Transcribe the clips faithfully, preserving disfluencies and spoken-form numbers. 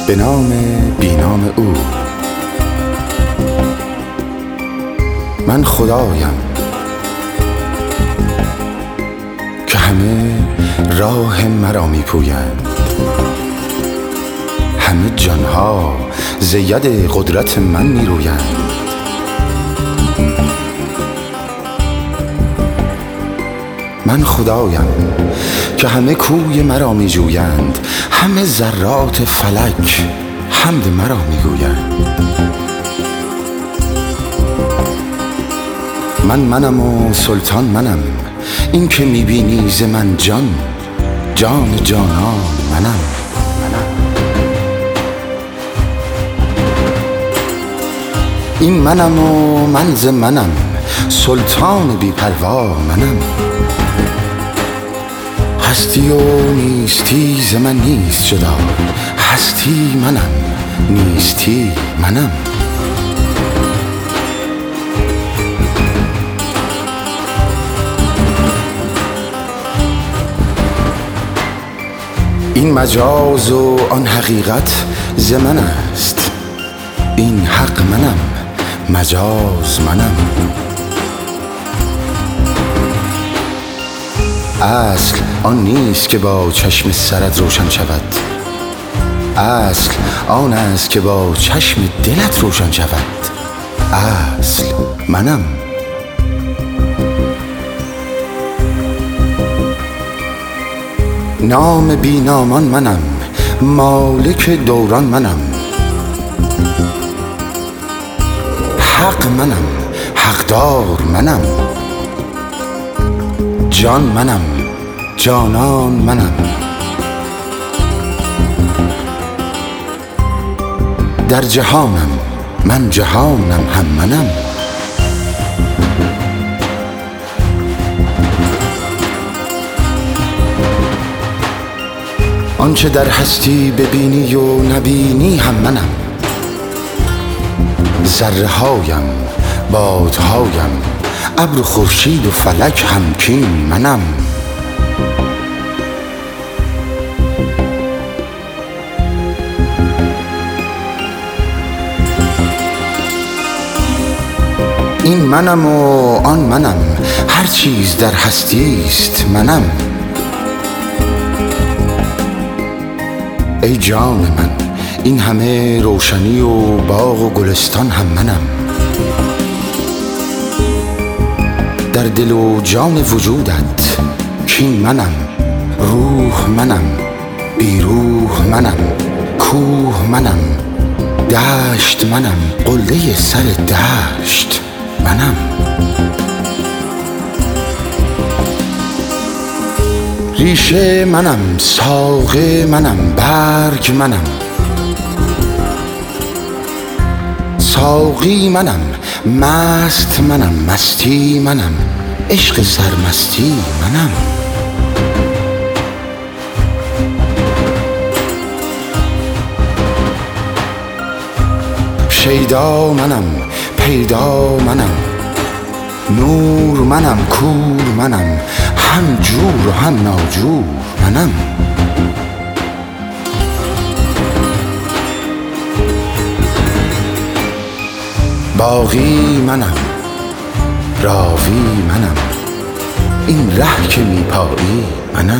به نام بینام او. من خدایم که همه راه مرا می پویند، همه جانها ز ید قدرت من می رویند. من خدایم که همه کوی مرا می جویند، همه ذرات فلک حمد مرا می گویند. من منم و سلطان منم، این که می بینی ز من جان جان جانان منم. این منم و من ز منم، سلطان بی پروا منم. هستی و نیستی ز من نیست جدا، هستی منم نیستی منم. این مجاز و آن حقیقت ز من است، این حق منم مجاز منم. اصل آن نیست که با چشم سرت روشن شود، اصل آن است که با چشم دلت روشن شود. اصل منم. نام بی نامان منم، مالک دوران منم. حق منم، حقدار منم. جان منم، جانان منم. در جهانم، من جهانم هم منم. آنچه در هستی ببینی و نبینی هم منم. ذره هایم، بادهایم، ابر و خورشید و فلک همکین منم. این منم و آن منم، هر چیز در هستی است منم. ای جان من، این همه روشنی و باغ و گلستان هم منم. در دل و جان وجودت کین منم. روح منم، بی روح منم. کوه منم، دشت منم، قله سر دشت منم. ریشه منم، ساقه منم، برگ منم. ساقی منم، مست منم، مستی منم، عشق سرمستی منم. شیدا منم، پیدا منم. نور منم، کور منم، هم جور و هم ناجور منم. باقی منم، راوی منم، این ره که می پایی منم.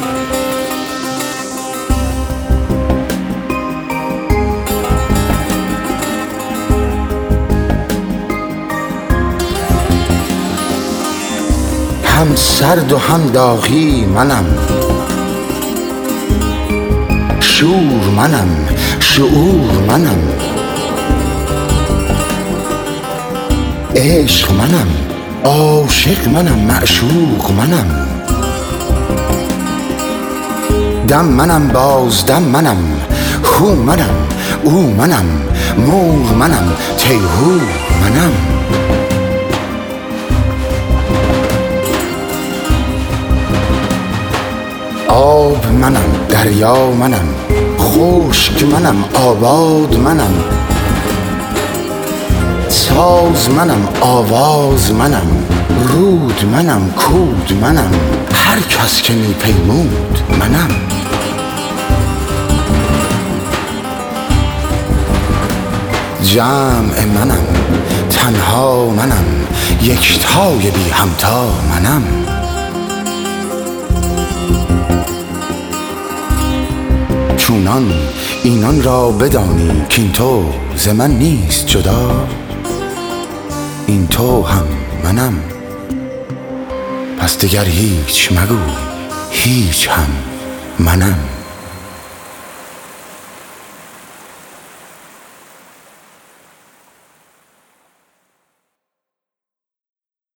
هم سرد و هم داغی منم. شور منم، شعور منم. عشق منم، عاشق منم، معشوق منم. دم منم، بازدم منم. هو منم، او منم. مور منم، تیهور منم. آب منم، دریا منم. خشک منم، آباد منم. ساز منم، آواز منم. رود منم، کود منم. هر کس که می پیمود منم. جمع منم، تنها منم، یکتای بی همتا منم. چونان اینان را بدانی که این تو ز من نیست جدا، این تو هم منم. پس دگر هیچ مگو، هیچ هم منم.